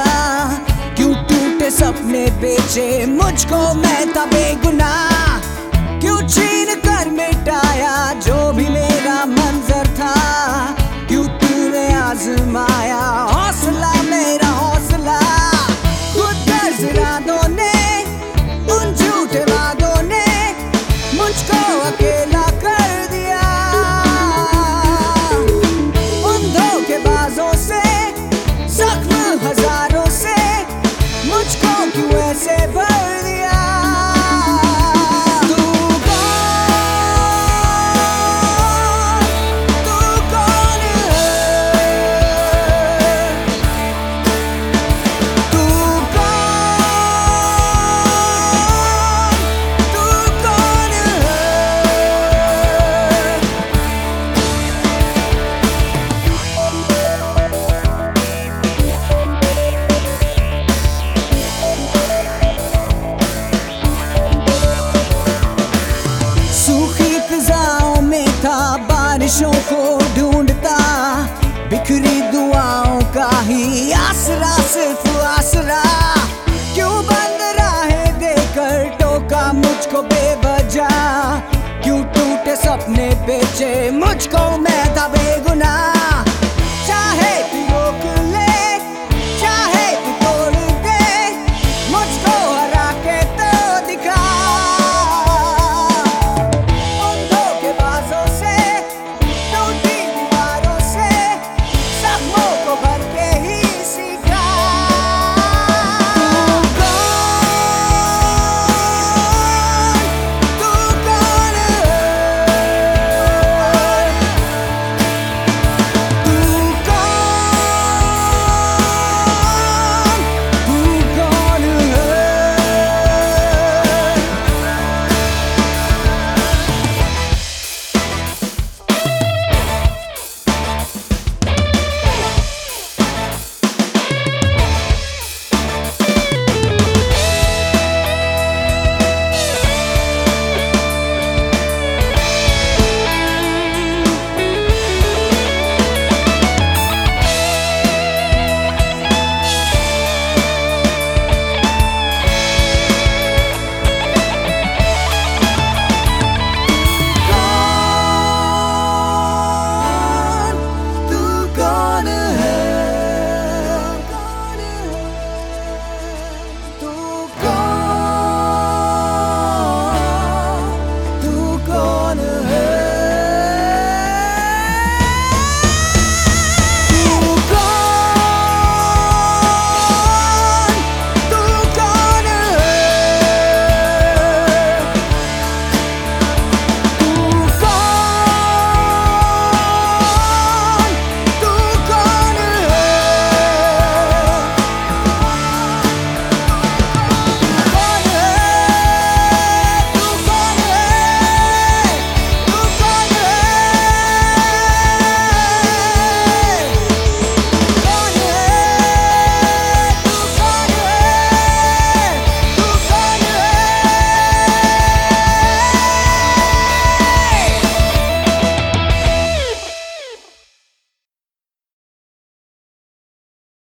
क्यों टूटे सपने बेचे मुझको, मैं था बेगुनाह। क्यों छीन कर मिटाया जो भी मेरा मंजर था, क्यों तूने आजमाया हौसला मेरा हौसला। खुद गर्ज इरादों ने, उन झूठे वादों ने मुझको अकेला कर दिया। उन धोखेबाजों से, जख्म हजारों से मुझको क्यों ऐसे भर दिया। बारिशों को